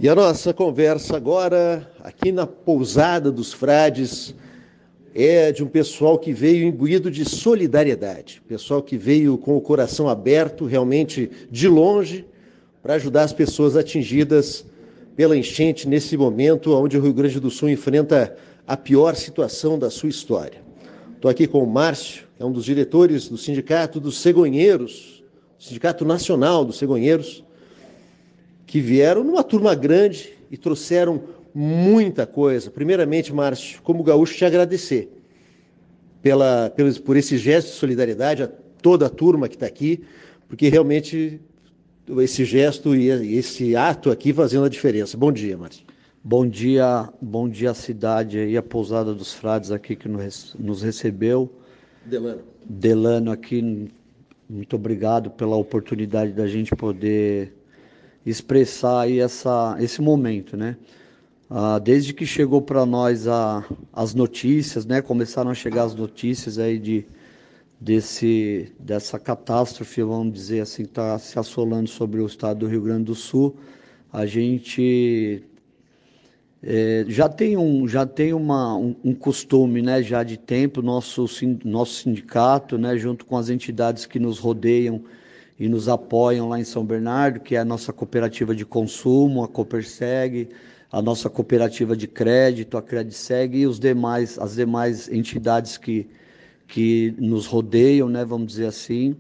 E a nossa conversa agora, aqui na Pousada dos Frades, é de um pessoal que veio imbuído de solidariedade, pessoal que veio com o coração aberto, realmente de longe, para ajudar as pessoas atingidas pela enchente nesse momento onde o Rio Grande do Sul enfrenta a pior situação da sua história. Estou aqui com o Márcio, que é um dos diretores do Sindicato dos Cegonheiros, Sindicato Nacional dos Cegonheiros, que vieram numa turma grande e trouxeram muita coisa. Primeiramente, Márcio, como gaúcho, te agradecer por esse gesto de solidariedade a toda a turma que está aqui, porque realmente esse gesto e esse ato aqui fazendo a diferença. Bom dia, Márcio. Bom dia à cidade e à Pousada dos Frades aqui que nos recebeu. Delano aqui, muito obrigado pela oportunidade da gente poder expressar aí esse momento, né? Desde que chegou para nós as notícias, né? Começaram a chegar as notícias aí dessa catástrofe, vamos dizer assim, que está se assolando sobre o estado do Rio Grande do Sul. A gente já tem um costume, né, já de tempo, nosso sindicato, né, junto com as entidades que nos rodeiam e nos apoiam lá em São Bernardo, que é a nossa cooperativa de consumo, a Coperseg, a nossa cooperativa de crédito, a Crediseg, e as demais entidades que nos rodeiam, né, vamos dizer assim.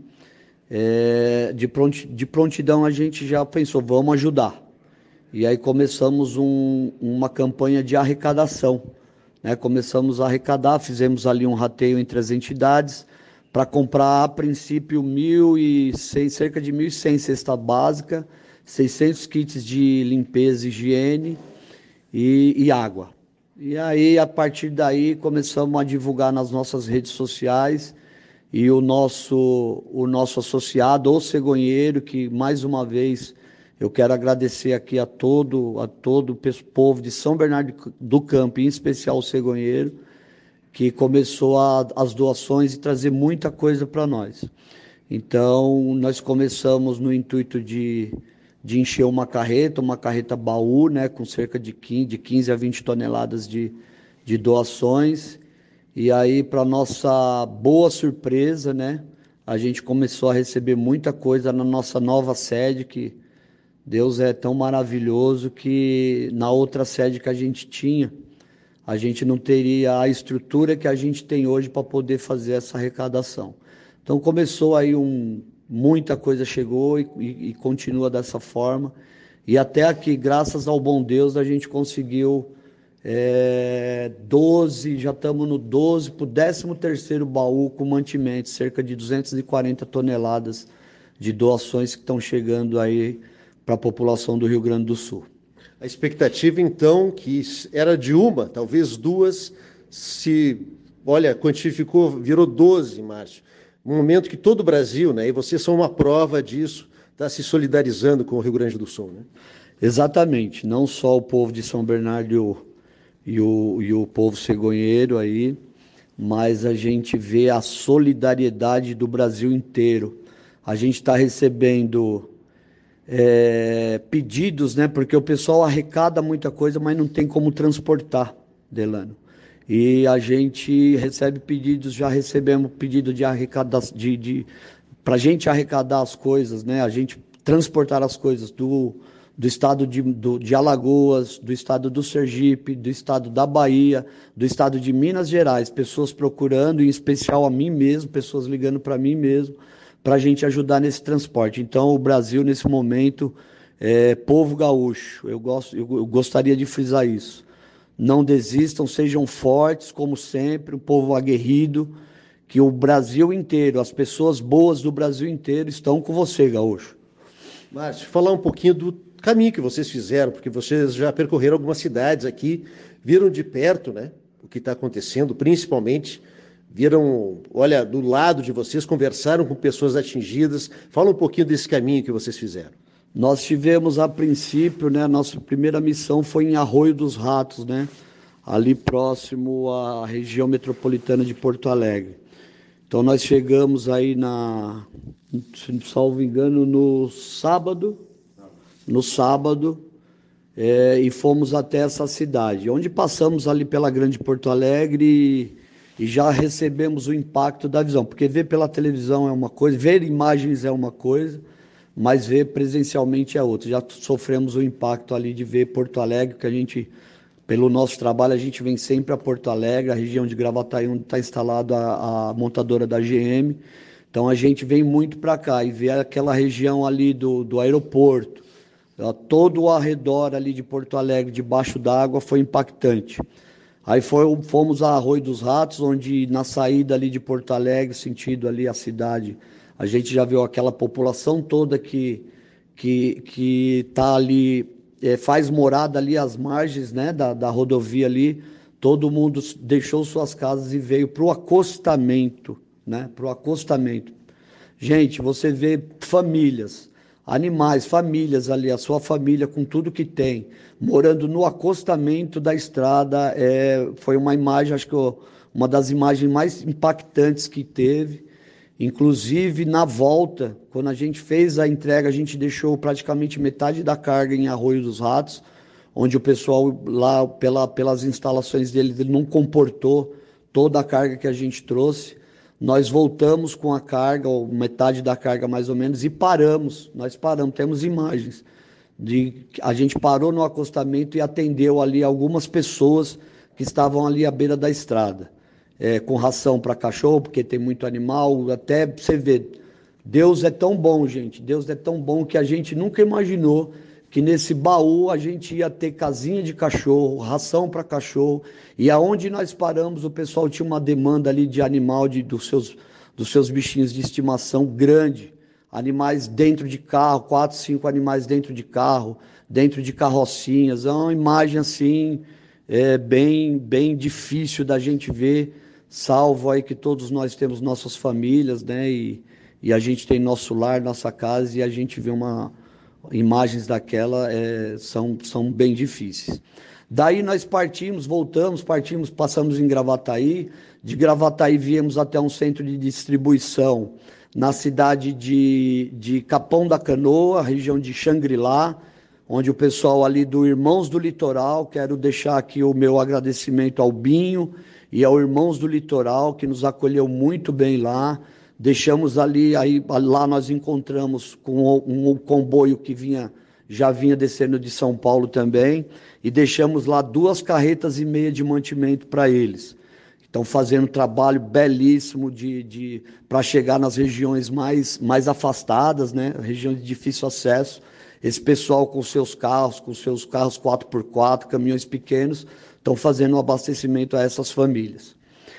De prontidão a gente já pensou, vamos ajudar. E aí começamos uma campanha de arrecadação, né? Começamos a arrecadar, fizemos ali um rateio entre as entidades para comprar, a princípio, cerca de 1.100 cesta básica, 600 kits de limpeza e higiene e água. E aí, a partir daí, começamos a divulgar nas nossas redes sociais e o nosso associado, o cegonheiro, que mais uma vez eu quero agradecer aqui a todo o povo de São Bernardo do Campo, em especial o cegonheiro, que começou as doações e trazer muita coisa para nós. Então, nós começamos no intuito de encher uma carreta baú, né, com cerca de 15 a 20 toneladas de doações. E aí, para nossa boa surpresa, né, a gente começou a receber muita coisa na nossa nova sede, que Deus é tão maravilhoso que na outra sede que a gente tinha, a gente não teria a estrutura que a gente tem hoje para poder fazer essa arrecadação. Então começou aí muita coisa chegou e continua dessa forma. E até aqui, graças ao bom Deus, a gente conseguiu 12, já estamos no 12 para o 13º baú com mantimento, cerca de 240 toneladas de doações que estão chegando aí para a população do Rio Grande do Sul. A expectativa, então, que era de uma, talvez duas, quantificou, virou 12, Márcio. Um momento que todo o Brasil, né, e vocês são uma prova disso, está se solidarizando com o Rio Grande do Sul, né? Exatamente, não só o povo de São Bernardo e o povo cegonheiro aí, mas a gente vê a solidariedade do Brasil inteiro. A gente está recebendo pedidos, né? Porque o pessoal arrecada muita coisa, mas não tem como transportar, Delano. E a gente recebe pedidos, já recebemos pedido de arrecadar, para a gente arrecadar as coisas, né? A gente transportar as coisas do estado de Alagoas, do estado do Sergipe, do estado da Bahia, do estado de Minas Gerais, pessoas procurando, em especial a mim mesmo, pessoas ligando para mim mesmo, para a gente ajudar nesse transporte. Então, o Brasil, nesse momento, povo gaúcho, eu gostaria de frisar isso. Não desistam, sejam fortes, como sempre, um povo aguerrido, que o Brasil inteiro, as pessoas boas do Brasil inteiro estão com você, gaúcho. Márcio, falar um pouquinho do caminho que vocês fizeram, porque vocês já percorreram algumas cidades aqui, viram de perto, né, o que está acontecendo, principalmente viram, olha, do lado de vocês, conversaram com pessoas atingidas. Fala um pouquinho desse caminho que vocês fizeram. Nós tivemos, a princípio, né, a nossa primeira missão foi em Arroio dos Ratos, né, ali próximo à região metropolitana de Porto Alegre. Então nós chegamos aí salvo engano, no sábado, e fomos até essa cidade, onde passamos ali pela Grande Porto Alegre e já recebemos o impacto da visão, porque ver pela televisão é uma coisa, ver imagens é uma coisa, mas ver presencialmente é outra. Já sofremos o impacto ali de ver Porto Alegre, que a gente, pelo nosso trabalho, a gente vem sempre a Porto Alegre, a região de Gravataí, onde está instalada a montadora da GM. Então a gente vem muito para cá e vê aquela região ali do aeroporto, todo o arredor ali de Porto Alegre, debaixo d'água, foi impactante. Aí fomos a Arroio dos Ratos, onde na saída ali de Porto Alegre, sentido ali a cidade, a gente já viu aquela população toda que tá ali, faz morada ali às margens, né, da rodovia ali. Todo mundo deixou suas casas e veio para o acostamento, né, para o acostamento. Gente, você vê famílias, animais, famílias ali, a sua família com tudo que tem, morando no acostamento da estrada, foi uma imagem, acho que uma das imagens mais impactantes que teve. Inclusive, na volta, quando a gente fez a entrega, a gente deixou praticamente metade da carga em Arroio dos Ratos, onde o pessoal lá, pelas instalações dele, ele não comportou toda a carga que a gente trouxe. Nós voltamos com a carga, ou metade da carga mais ou menos, e paramos. Nós paramos, temos imagens. A gente parou no acostamento e atendeu ali algumas pessoas que estavam ali à beira da estrada, com ração para cachorro, porque tem muito animal, até você ver. Deus é tão bom, gente. Deus é tão bom que a gente nunca imaginou que nesse baú a gente ia ter casinha de cachorro, ração para cachorro, e aonde nós paramos, o pessoal tinha uma demanda ali de animal, dos seus bichinhos de estimação grande, animais dentro de carro, 4, 5 animais dentro de carrocinhas. É uma imagem assim, bem difícil da gente ver, salvo aí que todos nós temos nossas famílias, né, e a gente tem nosso lar, nossa casa, e a gente vê imagens daquela, são bem difíceis. Daí nós partimos, passamos em Gravataí, de Gravataí viemos até um centro de distribuição na cidade de Capão da Canoa, região de Xangri-Lá, onde o pessoal ali do Irmãos do Litoral, quero deixar aqui o meu agradecimento ao Binho e ao Irmãos do Litoral, que nos acolheu muito bem lá. Deixamos ali, lá nós encontramos com um comboio que já vinha descendo de São Paulo também, e deixamos lá 2,5 carretas de mantimento para eles. Estão fazendo um trabalho belíssimo para chegar nas regiões mais afastadas, né? Regiões de difícil acesso. Esse pessoal com seus carros 4x4, caminhões pequenos, estão fazendo um abastecimento a essas famílias.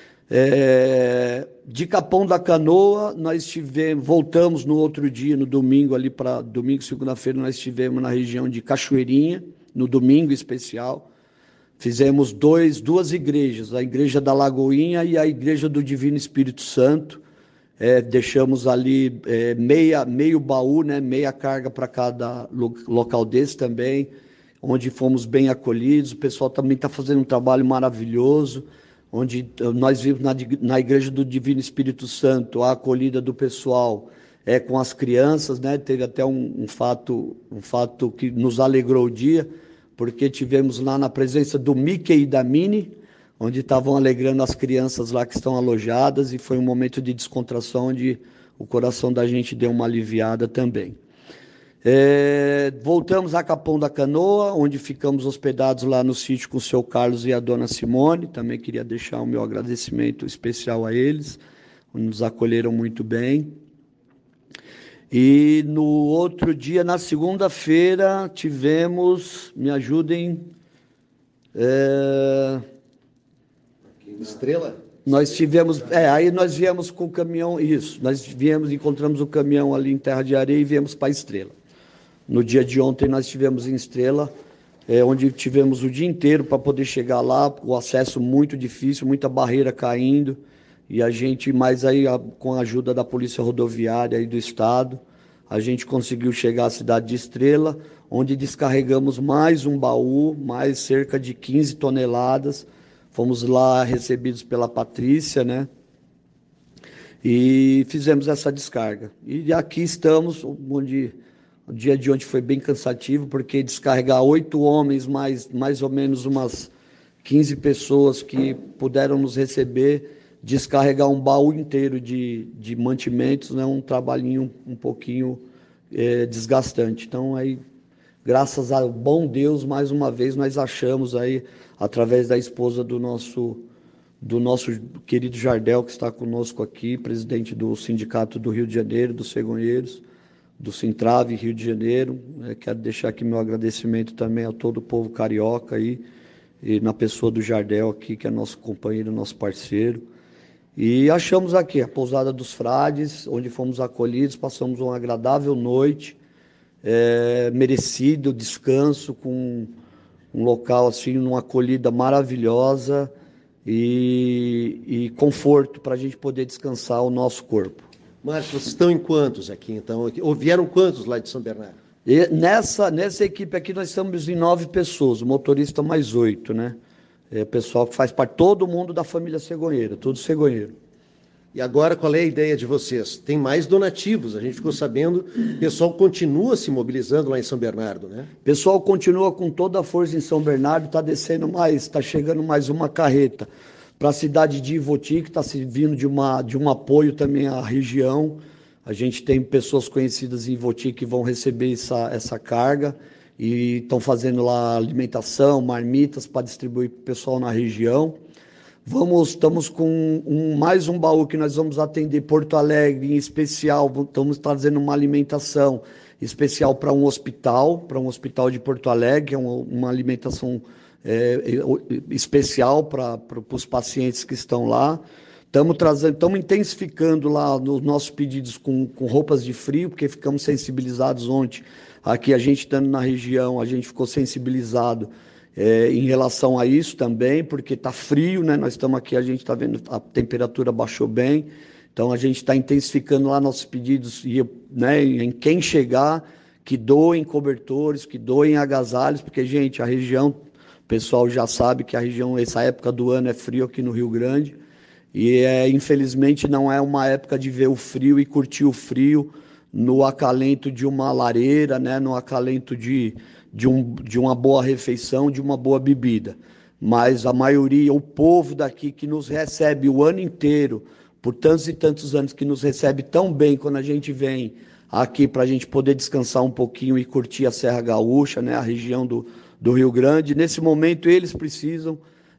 De Capão da Canoa, voltamos no outro dia, no domingo, ali para domingo, segunda-feira, nós estivemos na região de Cachoeirinha, no domingo especial. Fizemos duas igrejas, a Igreja da Lagoinha e a Igreja do Divino Espírito Santo. Deixamos ali meio baú, né, meia carga para cada local desse também, onde fomos bem acolhidos. O pessoal também está fazendo um trabalho maravilhoso, onde nós vimos na Igreja do Divino Espírito Santo a acolhida do pessoal com as crianças, né? Teve até um fato que nos alegrou o dia, porque tivemos lá na presença do Mickey e da Minnie, onde estavam alegrando as crianças lá que estão alojadas, e foi um momento de descontração onde o coração da gente deu uma aliviada também. Voltamos a Capão da Canoa, onde ficamos hospedados lá no sítio com o seu Carlos e a dona Simone. Também queria deixar o meu agradecimento especial a eles, nos acolheram muito bem. E no outro dia, na segunda-feira, tivemos, me ajudem, Estrela? Nós tivemos, aí nós viemos com o caminhão, isso, encontramos o caminhão ali em Terra de Areia e viemos para Estrela. No dia de ontem nós estivemos em Estrela, onde tivemos o dia inteiro para poder chegar lá, o acesso muito difícil, muita barreira caindo, e a gente, mais aí com a ajuda da Polícia Rodoviária e do Estado, a gente conseguiu chegar à cidade de Estrela, onde descarregamos mais um baú, mais cerca de 15 toneladas, fomos lá recebidos pela Patrícia, né? E fizemos essa descarga. E aqui estamos, onde O dia de ontem foi bem cansativo, porque descarregar 8 homens, mais ou menos umas 15 pessoas que puderam nos receber, descarregar um baú inteiro de mantimentos, né, um trabalhinho um pouquinho desgastante. Então, aí, graças ao bom Deus, mais uma vez, nós achamos aí, através da esposa do nosso querido Jardel, que está conosco aqui, presidente do Sindicato do Rio de Janeiro, dos Cegonheiros, do Sintrave, Rio de Janeiro. Quero deixar aqui meu agradecimento também a todo o povo carioca aí, e na pessoa do Jardel aqui, que é nosso companheiro, nosso parceiro. E achamos aqui a Pousada dos Frades, onde fomos acolhidos, passamos uma agradável noite, merecido descanso, com um local assim, uma acolhida maravilhosa e conforto para a gente poder descansar o nosso corpo. Márcio, vocês estão em quantos aqui, então? Ou vieram quantos lá de São Bernardo? E nessa equipe aqui nós estamos em 9 pessoas, o motorista mais 8, né? O pessoal que faz parte, todo mundo da família cegonheira, tudo cegonheiro. E agora, qual é a ideia de vocês? Tem mais donativos, a gente ficou sabendo, o pessoal continua se mobilizando lá em São Bernardo, né? O pessoal continua com toda a força em São Bernardo, está chegando mais uma carreta para a cidade de Ivoti, que está servindo de um apoio também à região. A gente tem pessoas conhecidas em Ivoti que vão receber essa carga e estão fazendo lá alimentação, marmitas para distribuir para o pessoal na região. Estamos com mais um baú que nós vamos atender Porto Alegre em especial. Estamos trazendo uma alimentação especial para um hospital de Porto Alegre, que é uma alimentação especial para os pacientes que estamos lá. Estamos intensificando lá nos nossos pedidos com roupas de frio, porque ficamos sensibilizados ontem. Aqui a gente estando na região, a gente ficou sensibilizado em relação a isso também, porque está frio, né? Nós estamos aqui, a gente está vendo a temperatura baixou bem, então a gente está intensificando lá nossos pedidos né, em quem chegar, que doem cobertores, que doem agasalhos, porque, gente, a região, o pessoal já sabe que a região, essa época do ano é frio aqui no Rio Grande, e infelizmente não é uma época de ver o frio e curtir o frio no acalento de uma lareira, né, no acalento de uma boa refeição, de uma boa bebida. Mas a maioria, o povo daqui que nos recebe o ano inteiro, por tantos e tantos anos, que nos recebe tão bem quando a gente vem aqui para a gente poder descansar um pouquinho e curtir a Serra Gaúcha, né, a região do Rio Grande, nesse momento eles precisam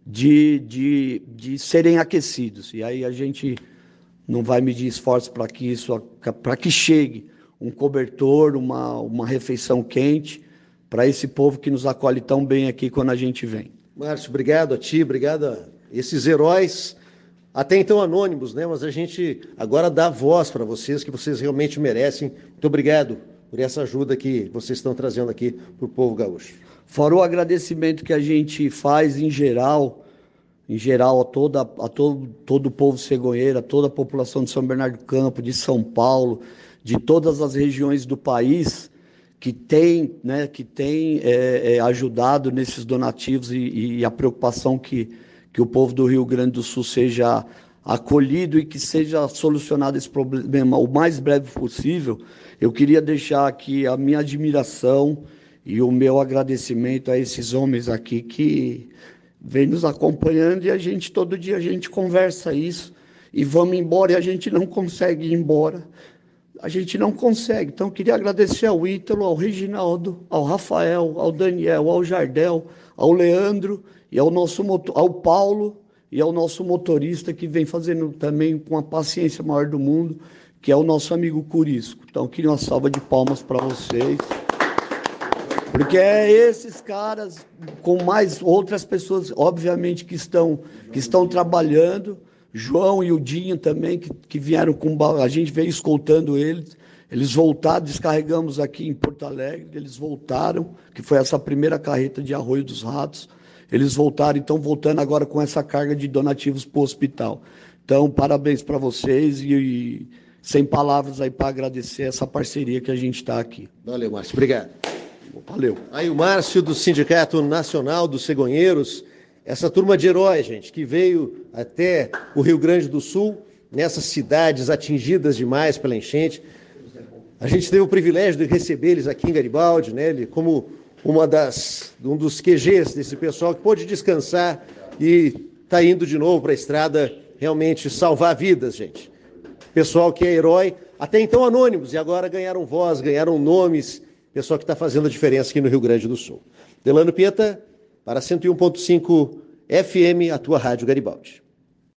de serem aquecidos. E aí a gente não vai medir esforço para que chegue um cobertor, uma refeição quente, para esse povo que nos acolhe tão bem aqui quando a gente vem. Márcio, obrigado a ti, obrigado a esses heróis, até então anônimos, né? Mas a gente agora dá voz para vocês, que vocês realmente merecem. Muito obrigado por essa ajuda que vocês estão trazendo aqui para o povo gaúcho. Fora o agradecimento que a gente faz em geral a todo o povo cegonheiro, a toda a população de São Bernardo do Campo, de São Paulo, de todas as regiões do país, que tem ajudado nesses donativos e a preocupação que o povo do Rio Grande do Sul seja acolhido e que seja solucionado esse problema o mais breve possível. Eu queria deixar aqui a minha admiração e o meu agradecimento a esses homens aqui que vêm nos acompanhando e todo dia a gente conversa isso e vamos embora e a gente não consegue ir embora. A gente não consegue. Então, eu queria agradecer ao Ítalo, ao Reginaldo, ao Rafael, ao Daniel, ao Jardel, ao Leandro e ao Paulo e ao nosso motorista que vem fazendo também com a paciência maior do mundo, que é o nosso amigo Curisco. Então, eu queria uma salva de palmas para vocês. Porque esses caras, com mais outras pessoas, obviamente, que estão trabalhando, João e o Dinho também, que vieram a gente veio escoltando eles voltaram, descarregamos aqui em Porto Alegre, eles voltaram, que foi essa primeira carreta de Arroio dos Ratos, eles voltaram, então voltando agora com essa carga de donativos para o hospital. Então, parabéns para vocês e sem palavras aí para agradecer essa parceria que a gente está aqui. Valeu, Márcio. Obrigado. Valeu. Aí o Márcio do Sindicato Nacional dos Cegonheiros, essa turma de heróis, gente, que veio até o Rio Grande do Sul, nessas cidades atingidas demais pela enchente. A gente teve o privilégio de receber eles aqui em Garibaldi, né, como um dos QGs desse pessoal que pôde descansar e está indo de novo para a estrada realmente salvar vidas, gente. Pessoal que é herói, até então anônimos, e agora ganharam voz, ganharam nomes, pessoal que está fazendo a diferença aqui no Rio Grande do Sul. Delano Pieta, para 101.5 FM, a tua Rádio Garibaldi.